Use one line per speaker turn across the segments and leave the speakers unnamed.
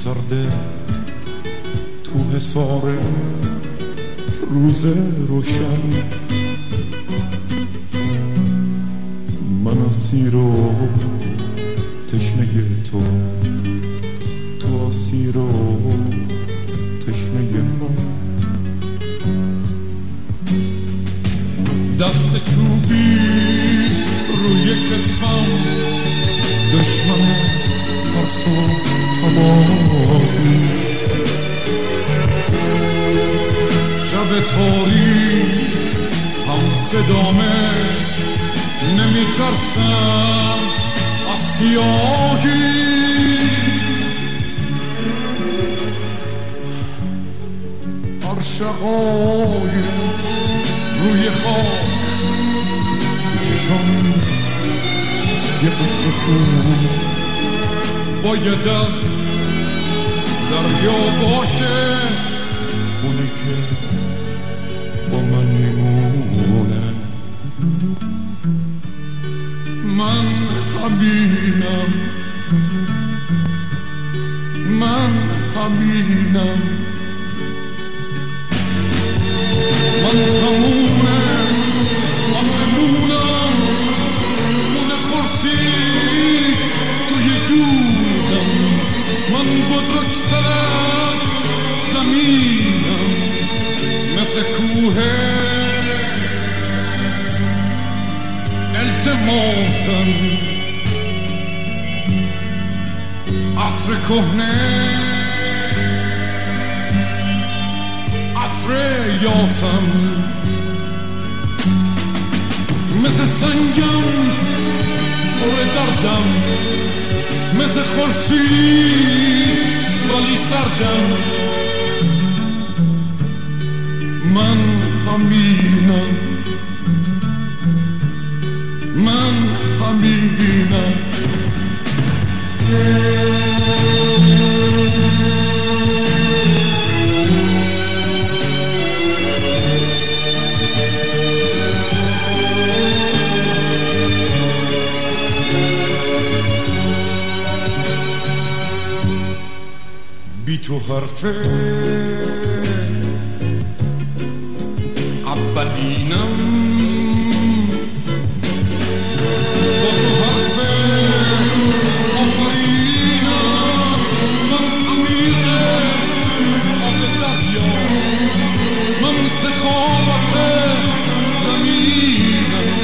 سرده تو حصار روز روشن، من اسیر و تشنه تو اسیر و تشنه من. دست چوبی روی کتفم، دشمن ترس و تباهی، شب تاریک هم صدامه، نمی ترسم از سیاهی. عرشقای روی خاک تو چشم یه قطر خون باید از دریا باشه، اونی که با من میمونه. من همینم، من همینم، من تمومه آسمونم، خون خورشید توی جودم، من بزرگتر از زمینم، مثل کوه التماسم، عطر کهنه عطر یاسم، مثل سنگم پر دردم، مثل خورشید ولی سردم. من همینم، من همینم. بی تو حرف اولینم، با تو حرف آخرینم، من عمیق آب دریا، من سخاوت زمینم،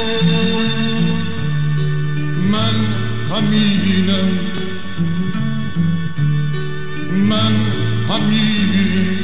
من همینم، من همینم.